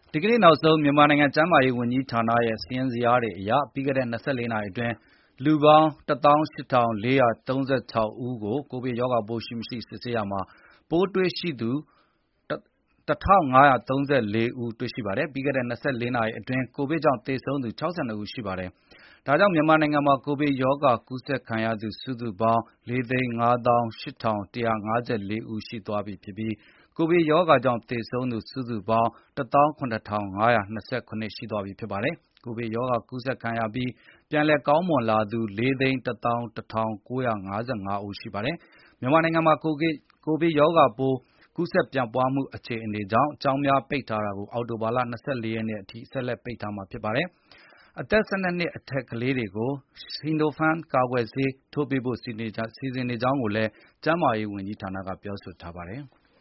ဒီကနေ့နောက်ဆုံးမြန်မာနိုင်ငံကျန်းမာရေးဝန်ကြီးဌာနရဲ့စာရင်းဇယားတွေအရပြီးခဲ့တဲ့24နာရီအတွင်းလူပေါင်း18436ဦးကိုကိုဗစ်ရောဂါပိုးရှိမရှိစစ်ဆေးရာမှာပိုးတွေ့ရှိသူ1534ဦးတွေ့ရှိပါတယ်ပြီးခဲ့တဲ့24နာရီအတွင်းကိုဗစ်ကြောင့်သေဆုံးသူ62ဦးရှိပါတယ်ဒါကြောင့်မြန်မာနိုင်ငံမှာကိုဗစ်ရောဂါကူးစက်ခံရသူစုစုပေါင်း4,58,154ဦးရှိသွားပြီဖြစ်ပြီးကိုဗစ်ရောဂါကြောင့်သေဆုံးသူစုစုပေါင်း17,529ရှိသွားပြီဖြစ်ပါတယ်။ကိုဗစ်ရောဂါကူးစက်ခံရပြီးပြန်လည်ကောင်းမွန်လာသူ4,11,955ဦးရှိပါတယ်။မြန်မာနိုင်ငံမှာကိုဗစ်ရောဂါပိုးကူးစက်ပြန့်ပွားမှုအခြေအနေကြောင့်ကျောင်းများပိတ်ထားတာကိုအောက်တိုဘာလ24ရက်နေ့အထိဆက်လက်ပိတ်ထားမှာဖြစ်ပါတယ်။အသက်12နှစ်အထက်ကလေးတွေကို Sinopharm ကာကွယ်ဆေးထိုးပေးဖို့စီစဉ်နေကြောင်းကိုလည်းကျန်းမာရေးဝန်ကြီးဌာနကပြောဆိုထားပါတယ်။